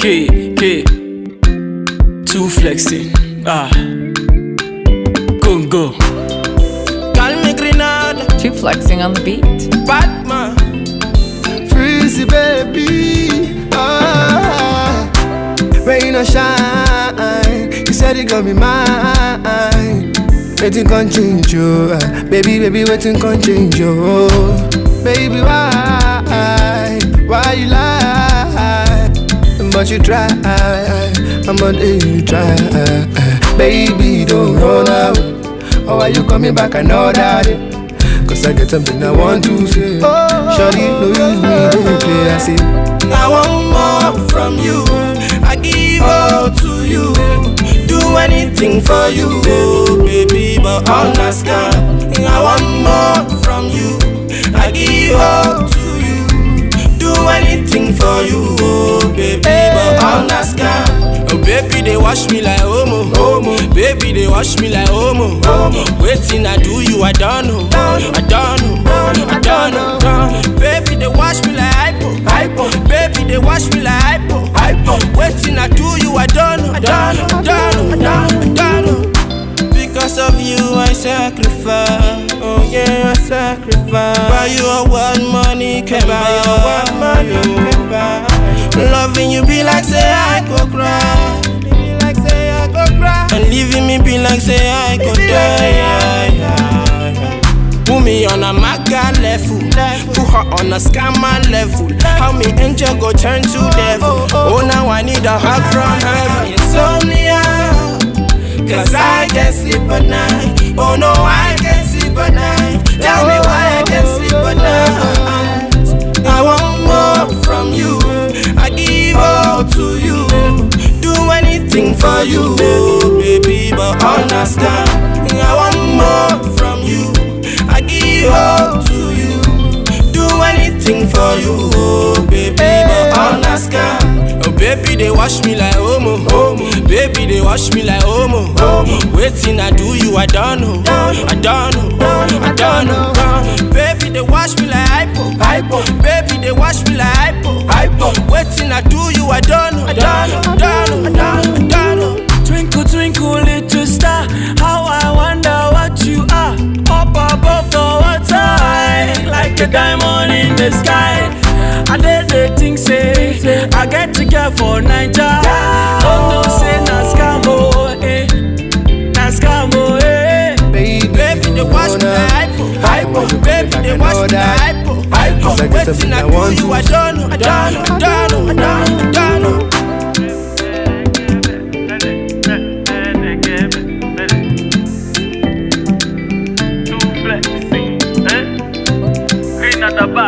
Too flexing. Go. Call me Grenada. Too flexing on the beat. Batman. Freezy baby. Rain or shine. You said it gon' be mine. Waiting can change you. Baby, waiting can change you. Baby, why you lie? But you try, I'm on you try. Baby, don't run out. Or are you coming back another day? Cause I get something I want to say. Shawty, no use me, don't play. I say I want more from you. I give all to you. Do anything for you, baby, but all not scam. I want more from you. I give all to you. Do anything for you, baby, but all not scam. Oh baby, they wash me like homo. Baby, they wash me like homo. Waiting, I do you, I don't know. Baby, they wash me like hypo. Baby, they wash me like hypo. Waiting, I do you, I don't know. Because of you, I sacrifice. Oh yeah, I sacrifice. Buy you a what money can buy. Loving you be like say I go cry. And leaving me be like say I go die. Put me on a maga level, put her on a scammer level. How me angel go turn to devil? Oh now I need a hug from heaven. Insomnia, cause I can't sleep at night. Oh no, I can't sleep at night. Tell me why I can't sleep at night. I want more from you. I give all to you. Do anything for you, baby, but all not scam. I want more from you. I give all to you. Do anything for you, baby, but all not scam. Oh baby, they wash me like homo. Baby, they wash me like homo. Waiting, I do you, I don't know. Baby, they wash me like hypo. Baby, they wash me like hypo. Waiting, I do you, I don't know. Twinkle, twinkle, little star, how I wonder what you are. Up above the water, like a diamond in the sky. I did the thing say, I get to get for Niger. Oh no, say Nascamo, eh. Baby, they wash me like hypo. Baby, they wash me like hypo. Waiting, I do you, I don't know. Too flexing, Grenada